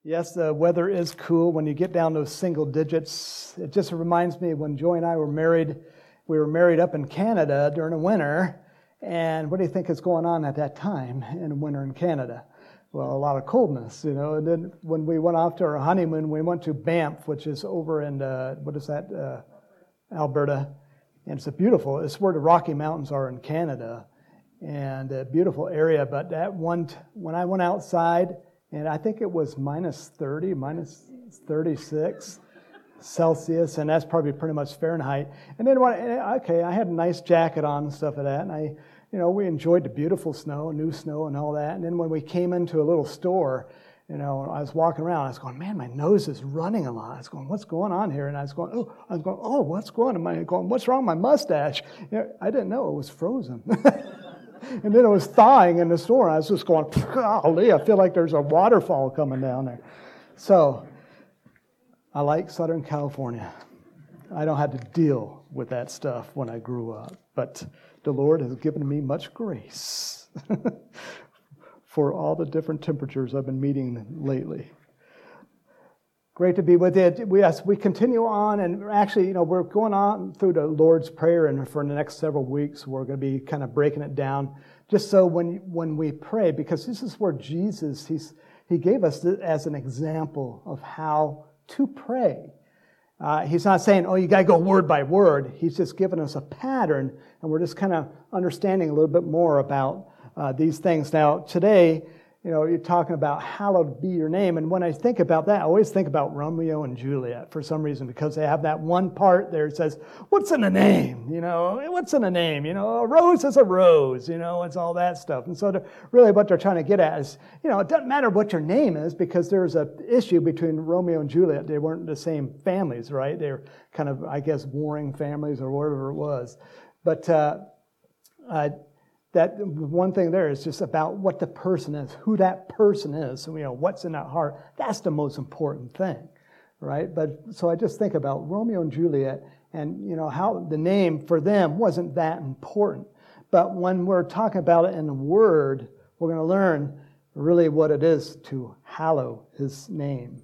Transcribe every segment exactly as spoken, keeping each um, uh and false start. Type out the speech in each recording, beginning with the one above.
Yes, the weather is cool when you get down those single digits. It just reminds me when Joy and I were married, we were married up in Canada during the winter. And what do you think is going on at that time in the winter in Canada? Well, a lot of coldness, you know. And then when we went off to our honeymoon, we went to Banff, which is over in, uh, what is that, uh, Alberta. And it's a beautiful, it's where the Rocky Mountains are in Canada. And a beautiful area. But that one, t- when I went outside, and I think it was minus thirty, minus thirty-six Celsius, and that's probably pretty much Fahrenheit. And then, when, okay, I had a nice jacket on and stuff like that, and I, you know, we enjoyed the beautiful snow, new snow and all that. And then when we came into a little store, you know, I was walking around, I was going, man, my nose is running a lot. I was going, what's going on here? And I was going, oh, I was going, oh, what's going on? Am I going, what's wrong with my mustache? You know, I didn't know it was frozen. And then it was thawing in the store. I was just going, golly, I feel like there's a waterfall coming down there. So I like Southern California. I don't have to deal with that stuff when I grew up. But the Lord has given me much grace for all the different temperatures I've been meeting lately. Great to be with you. We, yes, we continue on, and actually, you know, we're going on through the Lord's Prayer, and for the next several weeks, we're going to be kind of breaking it down, just so when when we pray, because this is where Jesus, he's he gave us this as an example of how to pray. Uh, he's not saying, oh, you got to go word by word. He's just giving us a pattern, and we're just kind of understanding a little bit more about uh, these things. Now, today, you know, you're talking about hallowed be your name. And when I think about that, I always think about Romeo and Juliet for some reason, because they have that one part there that says, what's in a name? You know, what's in a name? You know, a rose is a rose, you know, it's all that stuff. And so really what they're trying to get at is, you know, it doesn't matter what your name is, because there's an issue between Romeo and Juliet. They weren't the same families, right? They were kind of, I guess, warring families or whatever it was. But, uh, uh that one thing there is just about what the person is, who that person is, so, you know, what's in that heart. That's the most important thing, right? But so I just think about Romeo and Juliet, and, you know, how the name for them wasn't that important. But when we're talking about it in the Word, we're going to learn really what it is to hallow His name.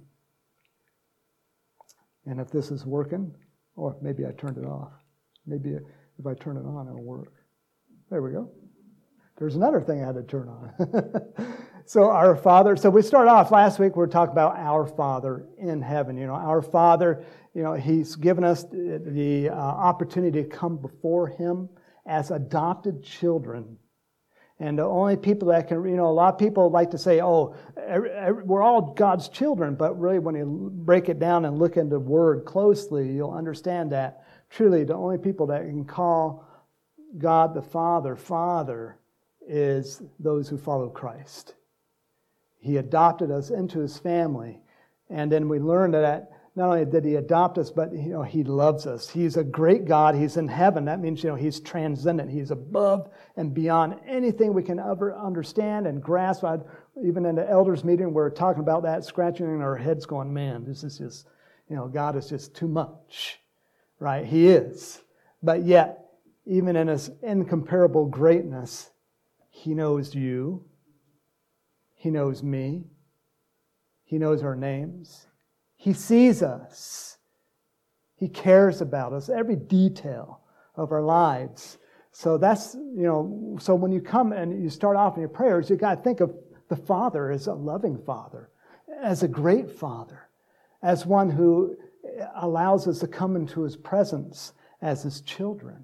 And if this is working, or maybe I turned it off. Maybe if I turn it on, it'll work. There we go. There's another thing I had to turn on. So our Father, so we started off last week, we were talking about our Father in heaven. You know, our Father, you know, He's given us the, the uh, opportunity to come before Him as adopted children. And the only people that can, you know, a lot of people like to say, oh, every, every, we're all God's children. But really, when you break it down and look into the Word closely, you'll understand that truly the only people that can call God the Father, Father, is those who follow Christ. He adopted us into His family. And then we learned that not only did He adopt us, but, you know, He loves us. He's a great God. He's in heaven. That means, you know, He's transcendent. He's above and beyond anything we can ever understand and grasp. I'd, even in the elders meeting, we're talking about that, scratching in our heads going, man, this is just, you know, God is just too much, right? He is. But yet, even in His incomparable greatness, He knows you. He knows me. He knows our names. He sees us. He cares about us, every detail of our lives. So that's, you know, so when you come and you start off in your prayers, you got to think of the Father as a loving Father, as a great Father, as one who allows us to come into His presence as His children.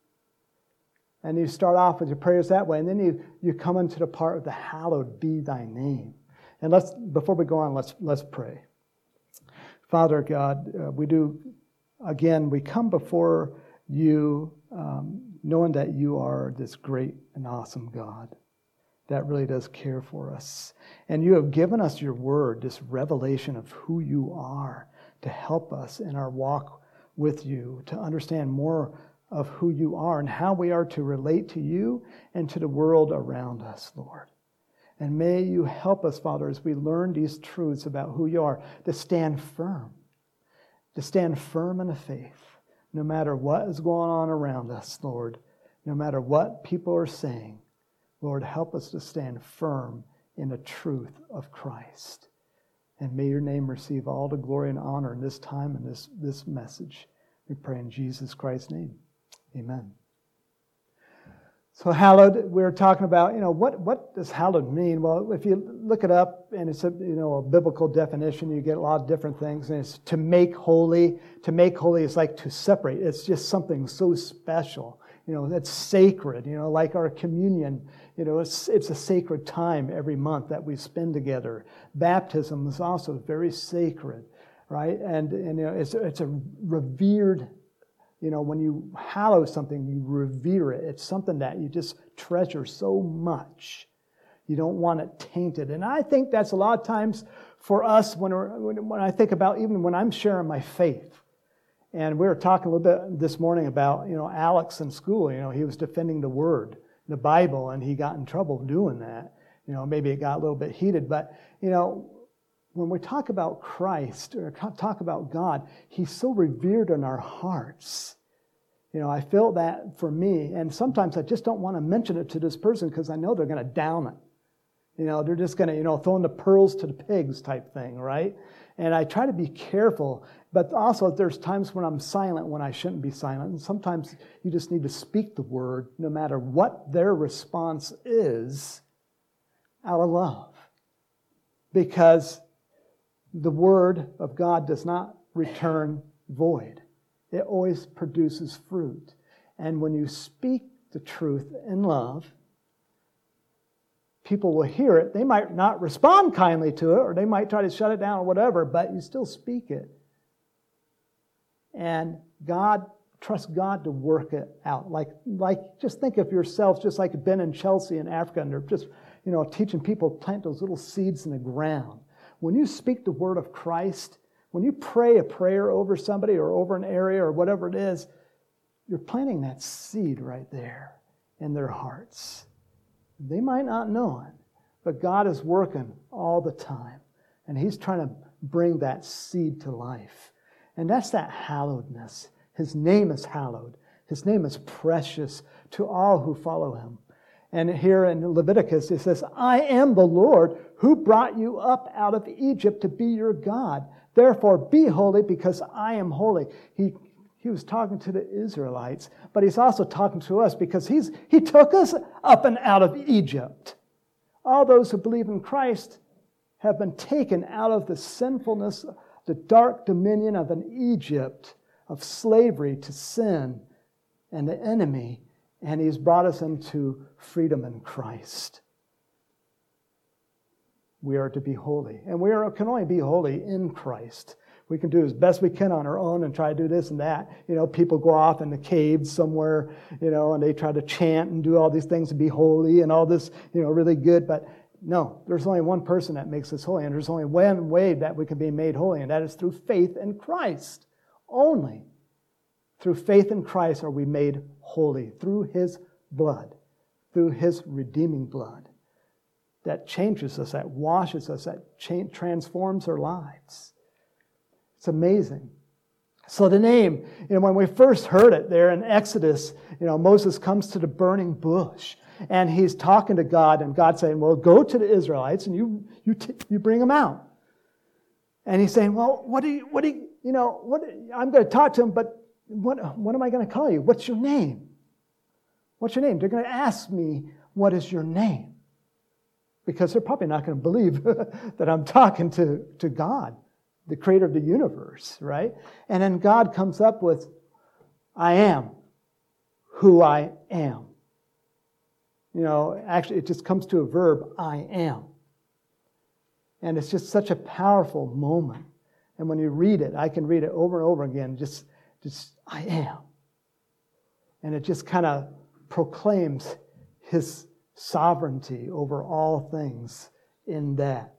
And you start off with your prayers that way, and then you, you come into the part of the hallowed be thy name. And let's before we go on, let's let's pray. Father God, uh, we do, again, we come before you um, knowing that you are this great and awesome God that really does care for us. And you have given us your word, this revelation of who you are, to help us in our walk with you, to understand more of who you are and how we are to relate to you and to the world around us, Lord. And may you help us, Father, as we learn these truths about who you are, to stand firm, to stand firm in the faith, no matter what is going on around us, Lord, no matter what people are saying. Lord, help us to stand firm in the truth of Christ. And may your name receive all the glory and honor in this time and this, this message. We pray in Jesus Christ's name. Amen. So hallowed, we were talking about, you know, what, what does hallowed mean? Well, if you look it up, and it's a, you know, a biblical definition, you get a lot of different things. And it's to make holy. To make holy is like to separate. It's just something so special. You know, that's sacred. You know, like our communion. You know, it's it's a sacred time every month that we spend together. Baptism is also very sacred, right? And and you know, it's it's a revered. You know, when you hallow something, you revere it. It's something that you just treasure so much. You don't want it tainted. And I think that's a lot of times for us when, we're, when I think about even when I'm sharing my faith. And we were talking a little bit this morning about, you know, Alex in school. You know, he was defending the Word, the Bible, and he got in trouble doing that. You know, maybe it got a little bit heated. But, you know, when we talk about Christ or talk about God, He's so revered in our hearts. You know, I feel that for me, and sometimes I just don't want to mention it to this person because I know they're going to down it. You know, they're just going to, you know, throwing the pearls to the pigs type thing, right? And I try to be careful, but also there's times when I'm silent when I shouldn't be silent. And sometimes you just need to speak the word no matter what their response is out of love. Because the Word of God does not return void. It always produces fruit. And when you speak the truth in love, people will hear it. They might not respond kindly to it, or they might try to shut it down or whatever, but you still speak it. And God, trust God to work it out. Like, like just think of yourselves just like Ben and Chelsea in Africa, and they're just, you know, teaching people to plant those little seeds in the ground. When you speak the word of Christ, when you pray a prayer over somebody or over an area or whatever it is, you're planting that seed right there in their hearts. They might not know it, but God is working all the time. And He's trying to bring that seed to life. And that's that hallowedness. His name is hallowed. His name is precious to all who follow Him. And here in Leviticus, it says, I am the Lord who brought you up out of Egypt to be your God. Therefore, be holy because I am holy. He, he was talking to the Israelites, but He's also talking to us because he's, He took us up and out of Egypt. All those who believe in Christ have been taken out of the sinfulness, the dark dominion of an Egypt, of slavery to sin and the enemy, and He's brought us into freedom in Christ. We are to be holy. And we are, can only be holy in Christ. We can do as best we can on our own and try to do this and that. You know, people go off in the caves somewhere, you know, and they try to chant and do all these things to be holy and all this, you know, really good. But no, there's only one person that makes us holy. And there's only one way that we can be made holy, and that is through faith in Christ. Only through faith in Christ are we made holy, through His blood, through His redeeming blood that changes us, that washes us, that cha- transforms our lives. It's amazing. So the name, you know, when we first heard it there in Exodus, you know, Moses comes to the burning bush, and he's talking to God, and God's saying, well, go to the Israelites, and you you t- you bring them out. And he's saying, well, what do you, what do you, you know, what, I'm going to talk to them, but what, what am I going to call you? What's your name? What's your name? They're going to ask me, what is your name? Because they're probably not going to believe that I'm talking to, to God, the creator of the universe, right? And then God comes up with, I am who I am. You know, actually, it just comes to a verb, I am. And it's just such a powerful moment. And when you read it, I can read it over and over again, just, just I am. And it just kind of proclaims His sovereignty over all things in that.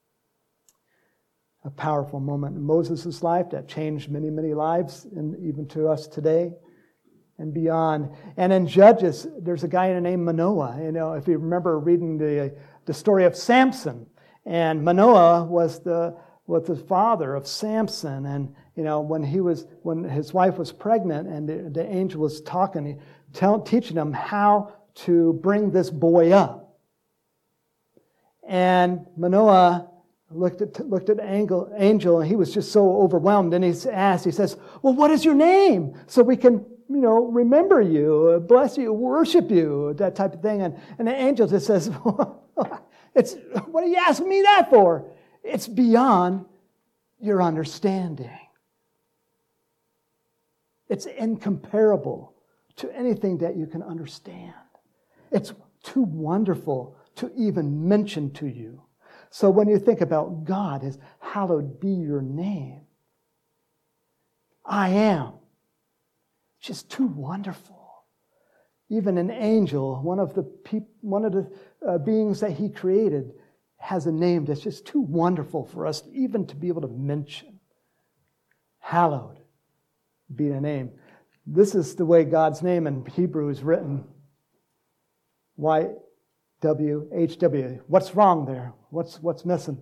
A powerful moment in Moses' life that changed many, many lives, and even to us today and beyond. And in Judges, there's a guy named Manoah. You know, if you remember reading the, the story of Samson, and Manoah was the was the father of Samson. And you know, when he was when his wife was pregnant, and the, the angel was talking, tell, teaching him how to bring this boy up. And Manoah looked at looked at angel, angel, and he was just so overwhelmed. And he asked, he says, "Well, what is your name? So we can, you know, remember you, bless you, worship you," that type of thing. And, and the angel just says, "It's what are you asking me that for? It's beyond your understanding. It's incomparable to anything that you can understand. It's too wonderful to even mention to you." So when you think about God as hallowed be your name, I am. Just too wonderful. Even an angel, one of the peop- one of the uh, beings that he created, has a name that's just too wonderful for us even to be able to mention. Hallowed be the name. This is the way God's name in Hebrew is written. Y W H W. What's wrong there? What's what's missing?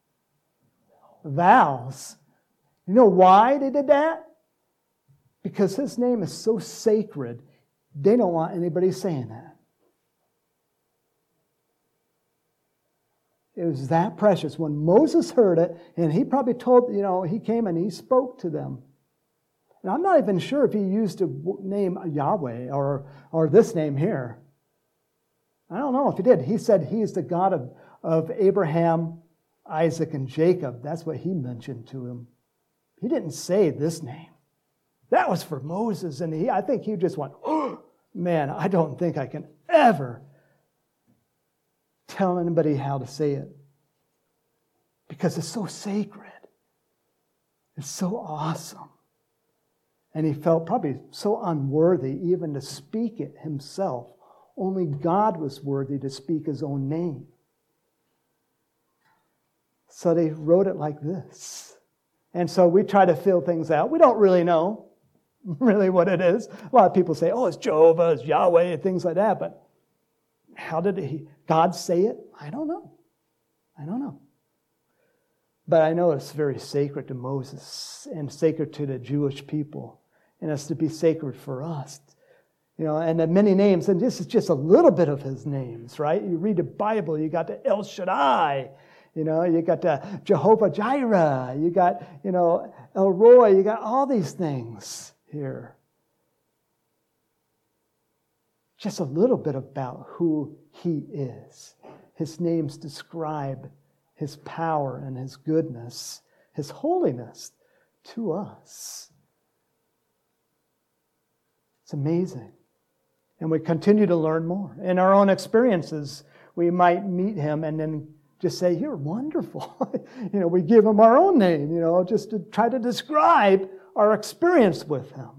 Vowels. You know why they did that? Because his name is so sacred, they don't want anybody saying that. It was that precious. When Moses heard it, and he probably told, you know, he came and he spoke to them. And I'm not even sure if he used the name Yahweh or, or this name here. I don't know if he did. He said he is the God of, of Abraham, Isaac, and Jacob. That's what he mentioned to him. He didn't say this name. That was for Moses. And he, I think he just went, "Oh, man, I don't think I can ever tell anybody how to say it." Because it's so sacred. It's so awesome. And he felt probably so unworthy even to speak it himself. Only God was worthy to speak his own name. So they wrote it like this. And so we try to fill things out. We don't really know really what it is. A lot of people say, "Oh, it's Jehovah, it's Yahweh," and things like that. But how did he, God say it? I don't know. I don't know. But I know it's very sacred to Moses and sacred to the Jewish people. And it's to be sacred for us. You know, and the many names, and this is just a little bit of his names, right? You read the Bible, you got the El Shaddai, you know, you got the Jehovah Jireh, you got, you know, El Roi, you got all these things here. Just a little bit about who he is. His names describe his power and his goodness, his holiness to us. It's amazing. And we continue to learn more. In our own experiences, we might meet him and then just say, "You're wonderful." You know, we give him our own name, you know, just to try to describe our experience with him.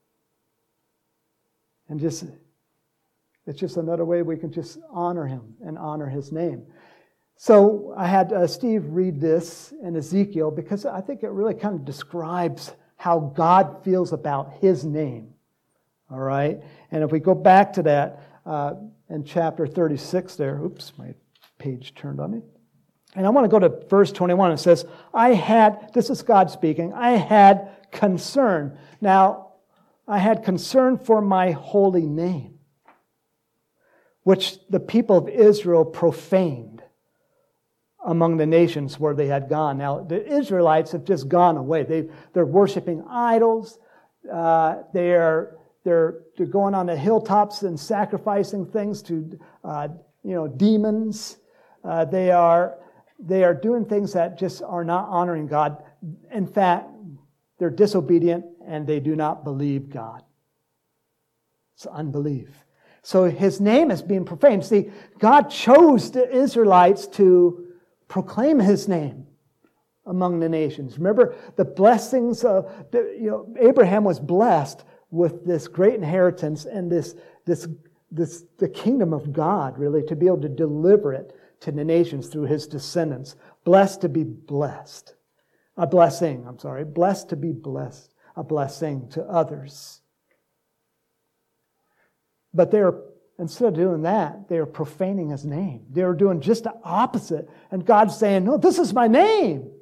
And just, it's just another way we can just honor him and honor his name. So I had uh, Steve read this in Ezekiel because I think it really kind of describes how God feels about his name. All right? And if we go back to that uh, in chapter thirty-six there, oops, my page turned on me. And I want to go to verse twenty-one. It says, I had, this is God speaking, I had concern. Now, I had concern for my holy name, which the people of Israel profaned among the nations where they had gone. Now, the Israelites have just gone away. They, they're worshiping idols. Uh, they're, they're, they're going on the hilltops and sacrificing things to uh, you know, demons. Uh, they are they are doing things that just are not honoring God. In fact, they're disobedient and they do not believe God. It's unbelief. So his name is being profaned. See, God chose the Israelites to proclaim his name among the nations. Remember the blessings of, you know, Abraham was blessed with this great inheritance and this, this, this, the kingdom of God, really, to be able to deliver it to the nations through his descendants. Blessed to be blessed. A blessing, I'm sorry. Blessed to be blessed. A blessing to others. But they're, instead of doing that, they are profaning his name. They are doing just the opposite. And God's saying, no, this is my name.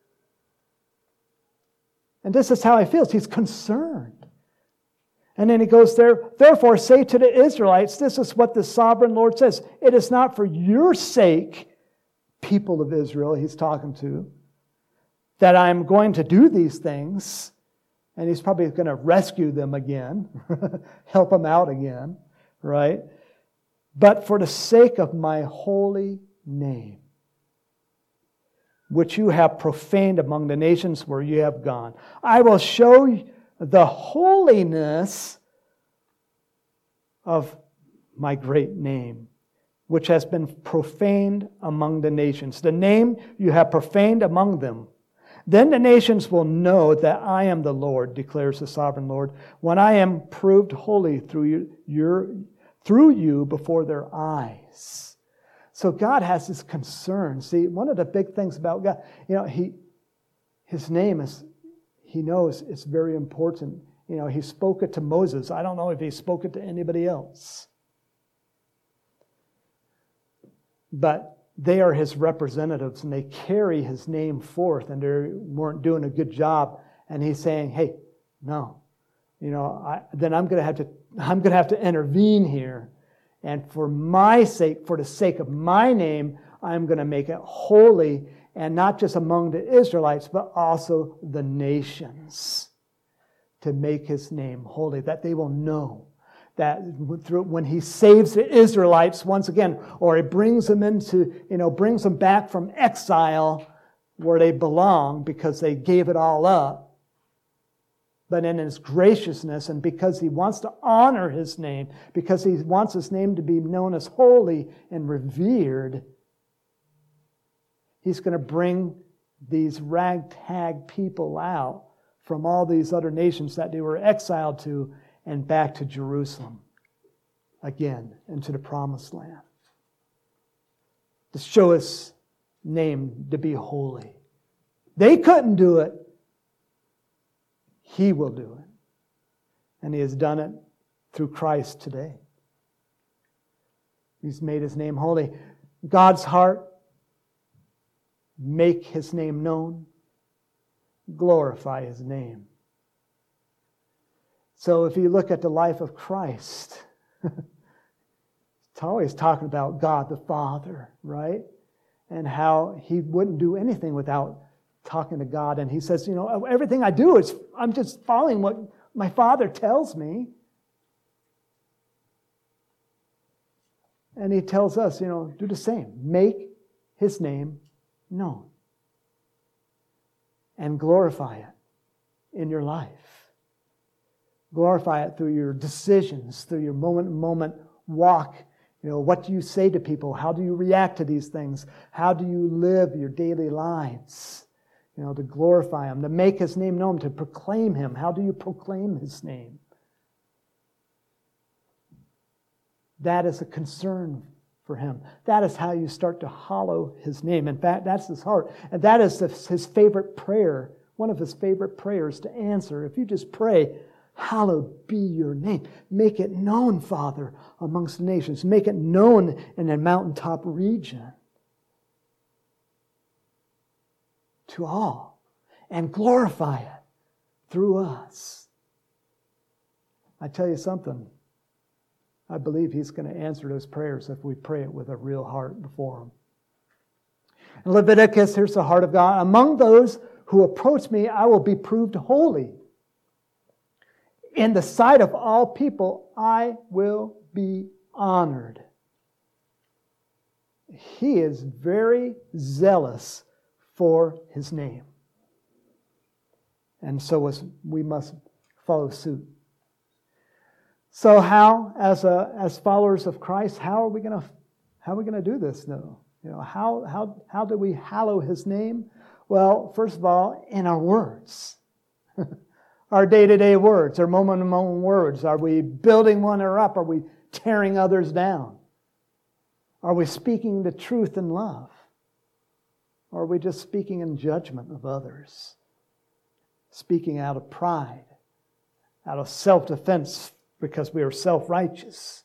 And this is how he feels. He's concerned. And then he goes there, therefore say to the Israelites, this is what the sovereign Lord says, it is not for your sake people of Israel he's talking to, that I'm going to do these things, and he's probably going to rescue them again, help them out again, right? But for the sake of my holy name, which you have profaned among the nations where you have gone, I will show the holiness of my great name, which has been profaned among the nations. The name you have profaned among them. Then the nations will know that I am the Lord, declares the sovereign Lord, when I am proved holy through you, your, through you before their eyes. So God has this concern. See, one of the big things about God, you know, He, His name is, He knows it's very important. You know, He spoke it to Moses. I don't know if He spoke it to anybody else. But they are His representatives, and they carry His name forth, and they weren't doing a good job. And He's saying, "Hey, no, you know, I, then I'm going to have to, I'm going to have to intervene here, and for my sake, for the sake of my name, I'm going to make it holy, and not just among the Israelites, but also the nations, to make His name holy, that they will know." That when He saves the Israelites once again, or He brings them into, you know, brings them back from exile where they belong because they gave it all up. But in His graciousness, and because He wants to honor His name, because He wants His name to be known as holy and revered, He's going to bring these ragtag people out from all these other nations that they were exiled to, and back to Jerusalem again, into the promised land, to show His name to be holy. They couldn't do it. He will do it. And He has done it through Christ today. He's made His name holy. God's heart, make His name known, glorify His name. So if you look at the life of Christ, it's always talking about God the Father, right? And how He wouldn't do anything without talking to God. And He says, you know, everything I do is, I'm just following what my Father tells me. And He tells us, you know, do the same. Make His name known. And glorify it in your life. Glorify it through your decisions, through your moment-to-moment walk. You know, what do you say to people? How do you react to these things? How do you live your daily lives? You know, to glorify Him, to make His name known, to proclaim Him. How do you proclaim His name? That is a concern for Him. That is how you start to hallow His name. In fact, that's His heart. And that is His favorite prayer, one of His favorite prayers to answer. If you just pray, hallowed be your name. Make it known, Father, amongst the nations. Make it known in a mountaintop region to all. And glorify it through us. I tell you something. I believe He's going to answer those prayers if we pray it with a real heart before Him. In Leviticus, here's the heart of God. Among those who approach me, I will be proved holy. In the sight of all people, I will be honored. He is very zealous for His name. And so we must follow suit. So how, as a, as followers of Christ, how are we going to how are we going to do this? No, you know, how how how do we hallow His name? Well, first of all, in our words. Our day-to-day words, our moment-to-moment words. Are we building one another up? Are we tearing others down? Are we speaking the truth in love? Or are we just speaking in judgment of others? Speaking out of pride, out of self-defense because we are self-righteous.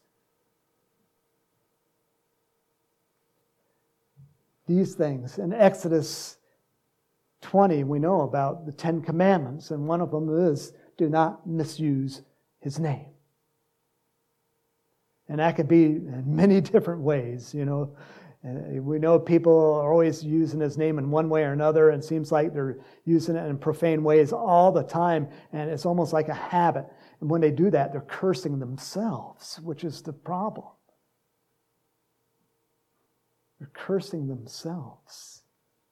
These things. In Exodus twenty, we know about the Ten Commandments, and one of them is, do not misuse His name. And that could be in many different ways, you know. And we know people are always using his name in one way or another, and it seems like they're using it in profane ways all the time, and it's almost like a habit. And when they do that, they're cursing themselves, which is the problem. They're cursing themselves.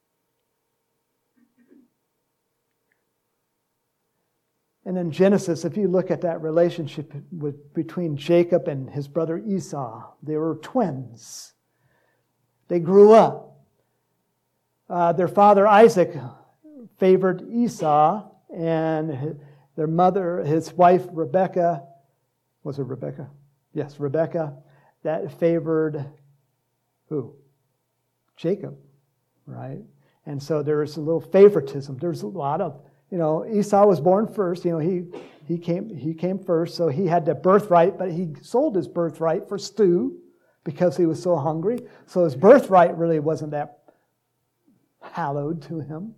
And in Genesis, if you look at that relationship with, between Jacob and his brother Esau, they were twins. They grew up. Uh, their father Isaac favored Esau, and their mother, his wife Rebekah, was it Rebekah? Yes, Rebekah, that favored who? Jacob, right? And so there was a little favoritism. There's a lot of, you know, Esau was born first. You know, he he came he came first, so he had the birthright, but he sold his birthright for stew because he was so hungry. So his birthright really wasn't that hallowed to him.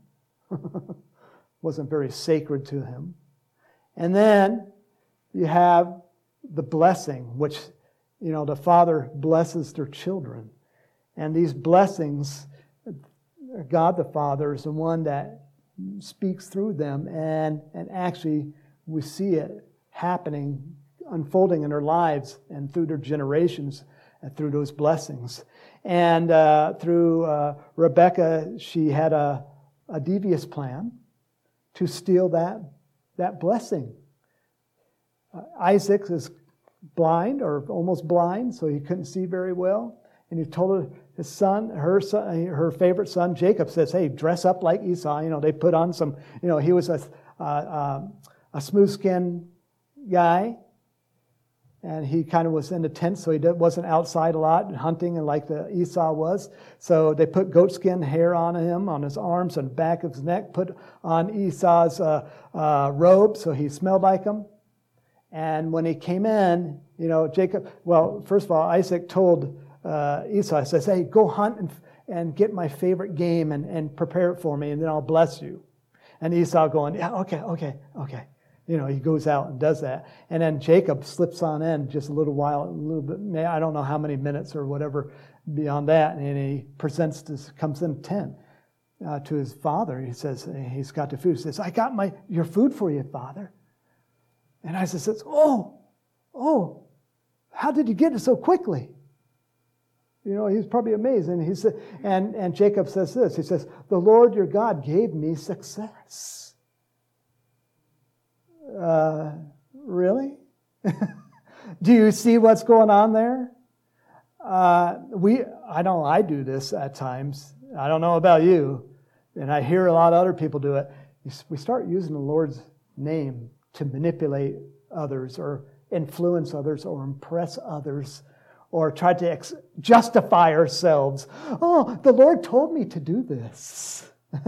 Wasn't very sacred to him. And then you have the blessing, which, you know, the father blesses their children. And these blessings, God the Father is the one that speaks through them, and, and actually we see it happening, unfolding in their lives and through their generations and through those blessings. And uh, through uh, Rebekah, she had a, a devious plan to steal that, that blessing. Uh, Isaac is blind or almost blind, so he couldn't see very well. And he told her, his son, her son, her favorite son, Jacob, says, hey, dress up like Esau. You know, they put on some, you know, he was a, uh, uh, a smooth-skinned guy. And he kind of was in the tent, so he wasn't outside a lot hunting and like the Esau was. So they put goatskin hair on him, on his arms and back of his neck, put on Esau's uh, uh, robe, so he smelled like him. And when he came in, you know, Jacob, well, first of all, Isaac told uh, Esau, says, hey, go hunt and, and get my favorite game and, and prepare it for me, and then I'll bless you. And Esau going, yeah, okay, okay, okay. You know, he goes out and does that. And then Jacob slips on in just a little while, a little bit, I don't know how many minutes or whatever beyond that, and he presents this, comes in tent uh, to his father. He says, he's got the food. He says, I got my your food for you, Father. And Isaac says, oh, oh, how did you get it so quickly? You know, he's probably amazed. And, he said, and, and Jacob says this, he says, the Lord your God gave me success. Uh, really? Do you see what's going on there? Uh, we, I know I do this at times. I don't know about you, and I hear a lot of other people do it. We start using the Lord's name to manipulate others or influence others or impress others or try to ex- justify ourselves. Oh, the Lord told me to do this.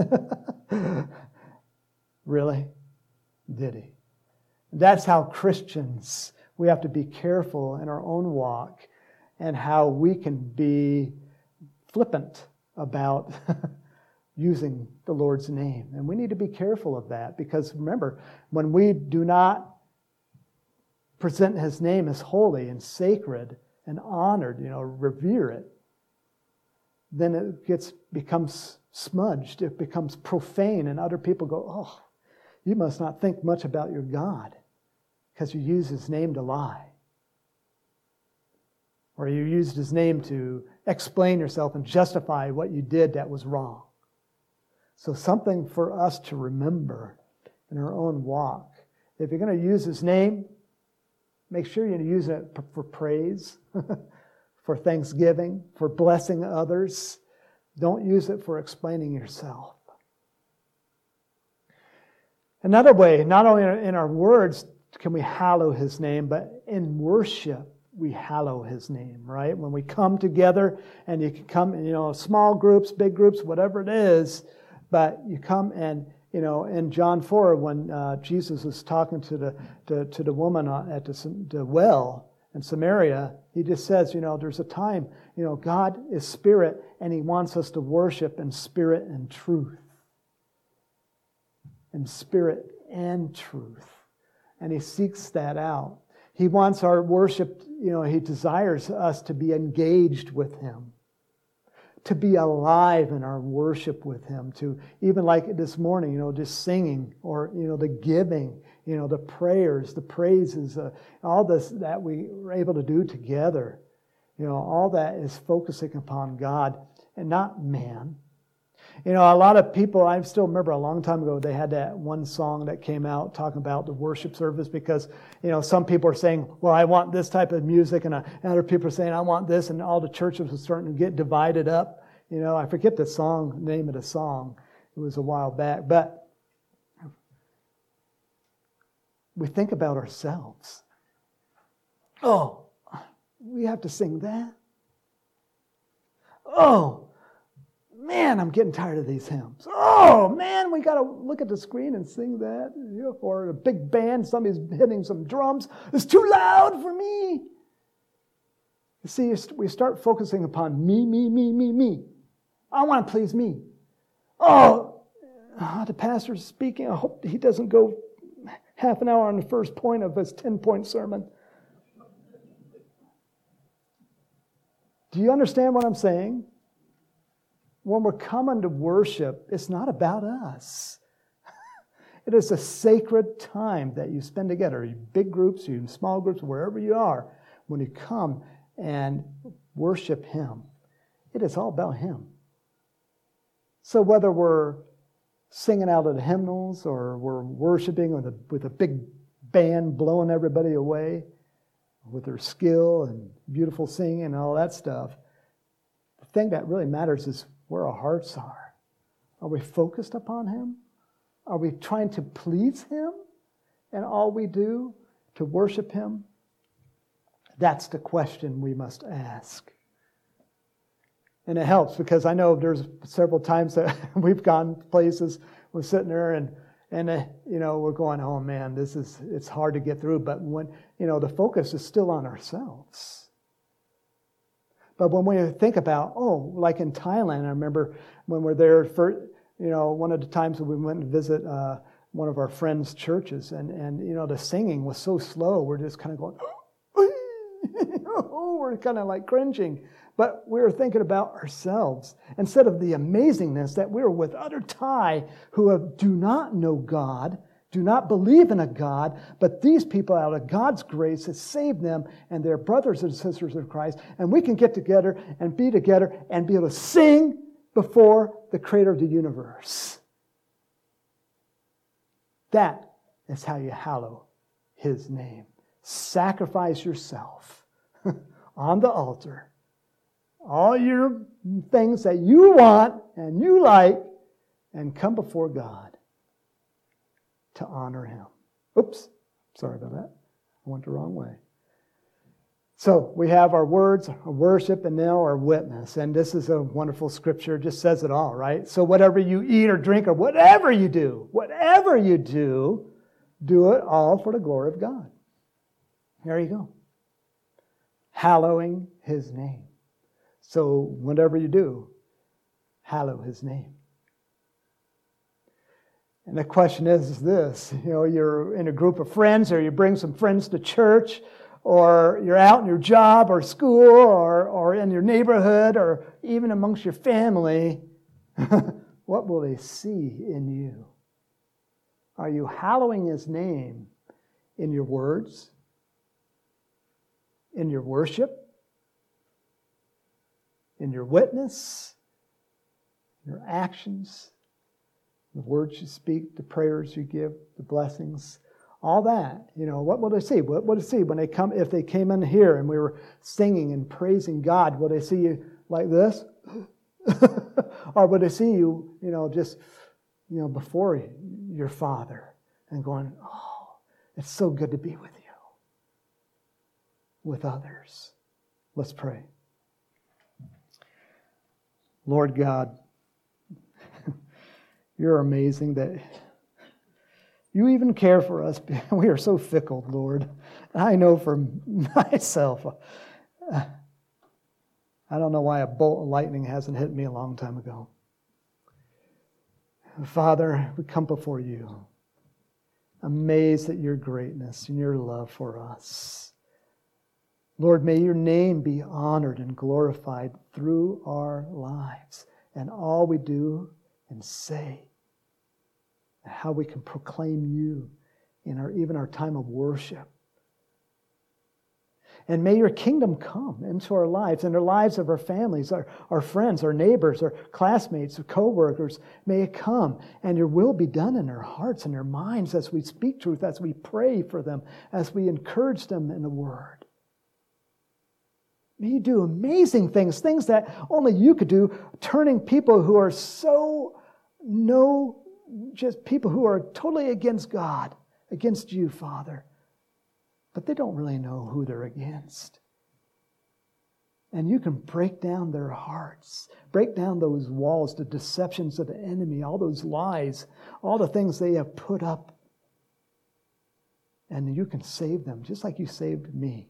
Really? Did he? That's how Christians, we have to be careful in our own walk and how we can be flippant about using the Lord's name. And we need to be careful of that because remember, when we do not present His name as holy and sacred and honored, you know, revere it, then it gets becomes smudged. It becomes profane, and other people go, oh, you must not think much about your God because you use His name to lie. Or you used His name to explain yourself and justify what you did that was wrong. So something for us to remember in our own walk. If you're going to use His name, make sure you use it for praise, for thanksgiving, for blessing others. Don't use it for explaining yourself. Another way, not only in our words can we hallow His name, but in worship we hallow His name, right? When we come together, and you can come, you know, small groups, big groups, whatever it is, but you come and, you know, in John four, when uh, Jesus was talking to the to, to the woman at the, the well in Samaria, He just says, you know, there's a time, you know, God is spirit, and He wants us to worship in spirit and truth. In spirit and truth. And He seeks that out. He wants our worship, you know, He desires us to be engaged with Him. to be alive in our worship with Him, to even like this morning, you know, just singing, or, you know, the giving, you know, the prayers, the praises, uh, all this that we were able to do together. You know, all that is focusing upon God and not man. You know, a lot of people, I still remember a long time ago, they had that one song that came out talking about the worship service because, you know, some people are saying, well, I want this type of music, and, uh, and other people are saying, I want this, and all the churches were starting to get divided up. You know, I forget the song, name of the song. It was a while back. But we think about ourselves. Oh, we have to sing that? Oh, man, I'm getting tired of these hymns. Oh, man, we got to look at the screen and sing that. Or a big band, somebody's hitting some drums. It's too loud for me. You see, we start focusing upon me, me, me, me, me. I want to please me. Oh, the pastor's speaking. I hope he doesn't go half an hour on the first point of his ten-point sermon. Do you understand what I'm saying? When we're coming to worship, it's not about us. It is a sacred time that you spend together, you big groups, you small groups, wherever you are. When you come and worship Him, it is all about Him. So whether we're singing out of the hymnals or we're worshiping with a, with a big band blowing everybody away with their skill and beautiful singing and all that stuff, the thing that really matters is where our hearts are. Are we focused upon Him? Are we trying to please Him in all we do to worship Him? That's the question we must ask. And it helps because I know there's several times that we've gone places, we're sitting there and, and uh, you know, we're going, oh man, this is, it's hard to get through. But when, you know, the focus is still on ourselves. But when we think about, oh, like in Thailand, I remember when we're there for, you know, one of the times when we went to visit uh, one of our friends' churches, and, and, you know, the singing was so slow, we're just kind of going, oh, we're kind of like cringing. But we were thinking about ourselves instead of the amazingness that we're with other Thai who have, do not know God, do not believe in a God, but these people out of God's grace has saved them and they're brothers and sisters of Christ, and we can get together and be together and be able to sing before the Creator of the universe. That is how you hallow His name. Sacrifice yourself on the altar. All your things that you want and you like, and come before God to honor Him. Oops, sorry about that. I went the wrong way. So we have our words, our worship, and now our witness. And this is a wonderful scripture. It just says it all, right? So whatever you eat or drink or whatever you do, whatever you do, do it all for the glory of God. There you go. Hallowing His name. So whatever you do, hallow His name. And the question is, is this, you know, you're in a group of friends, or you bring some friends to church, or you're out in your job or school, or, or in your neighborhood, or even amongst your family. What will they see in you? Are you hallowing His name in your words, in your worship, in your witness, your actions, the words you speak, the prayers you give, the blessings, all that? You know, what will they see? What will they see when they come? If they came in here and we were singing and praising God, will they see you like this? Or will they see you, you know, just, you know, before your Father and going, oh, it's so good to be with you, with others? Let's pray. Lord God, You're amazing that You even care for us. We are so fickle, Lord. I know for myself, I don't know why a bolt of lightning hasn't hit me a long time ago. Father, we come before You, amazed at Your greatness and Your love for us. Lord, may your name be honored and glorified through our lives and all we do and say, and how we can proclaim you in our even our time of worship. And may your kingdom come into our lives and the lives of our families, our, our friends, our neighbors, our classmates, our co-workers. May it come and your will be done in their hearts and their minds as we speak truth, as we pray for them, as we encourage them in the Word. May you do amazing things, things that only you could do, turning people who are so no, just people who are totally against God, against you, Father. But they don't really know who they're against. And you can break down their hearts, break down those walls, the deceptions of the enemy, all those lies, all the things they have put up. And you can save them, just like you saved me.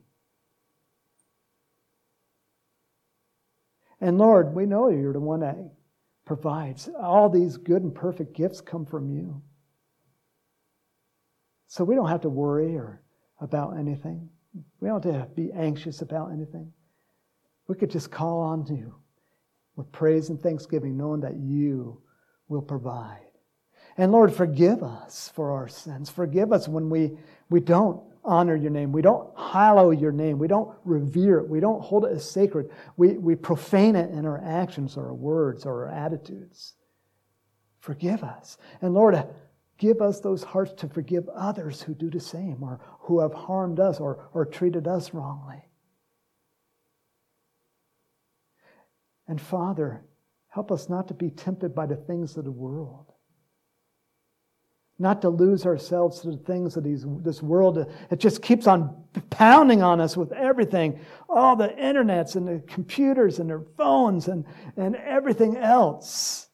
And Lord, we know you're the one that provides. All these good and perfect gifts come from you. So we don't have to worry or about anything. We don't have to be anxious about anything. We could just call on you with praise and thanksgiving, knowing that you will provide. And Lord, forgive us for our sins. Forgive us when we, we don't honor your name. We don't hallow your name. We don't revere it. We don't hold it as sacred. We, we profane it in our actions or our words or our attitudes. Forgive us. And Lord, give us those hearts to forgive others who do the same or who have harmed us or, or treated us wrongly. And Father, help us not to be tempted by the things of the world. Not to lose ourselves to the things of these, this world. It just keeps on pounding on us with everything. All the internets and the computers and their phones and, and everything else.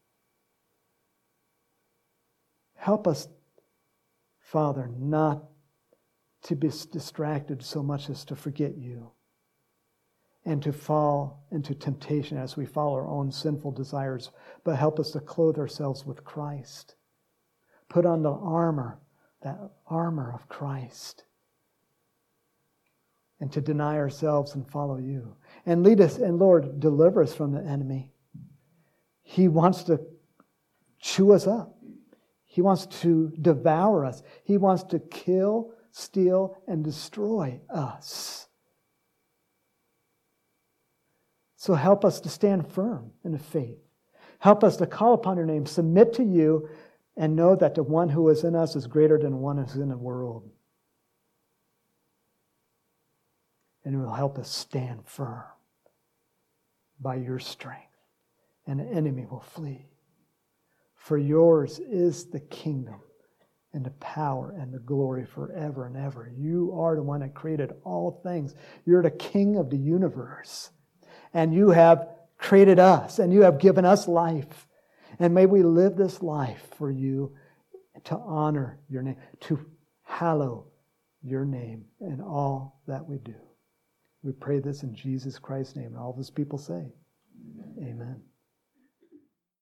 Help us, Father, not to be distracted so much as to forget you and to fall into temptation as we follow our own sinful desires, but help us to clothe ourselves with Christ. Put on the armor, that armor of Christ, and to deny ourselves and follow you. And lead us, and Lord, deliver us from the enemy. He wants to chew us up. He wants to devour us. He wants to kill, steal, and destroy us. So help us to stand firm in the faith. Help us to call upon your name, submit to you, and know that the one who is in us is greater than the one who is in the world. And it will help us stand firm by your strength, and the enemy will flee. For yours is the kingdom and the power and the glory forever and ever. You are the one that created all things. You're the king of the universe. And you have created us, and you have given us life. And may we live this life for you to honor your name, to hallow your name in all that we do. We pray this in Jesus Christ's name. And all of his people say, amen. Amen.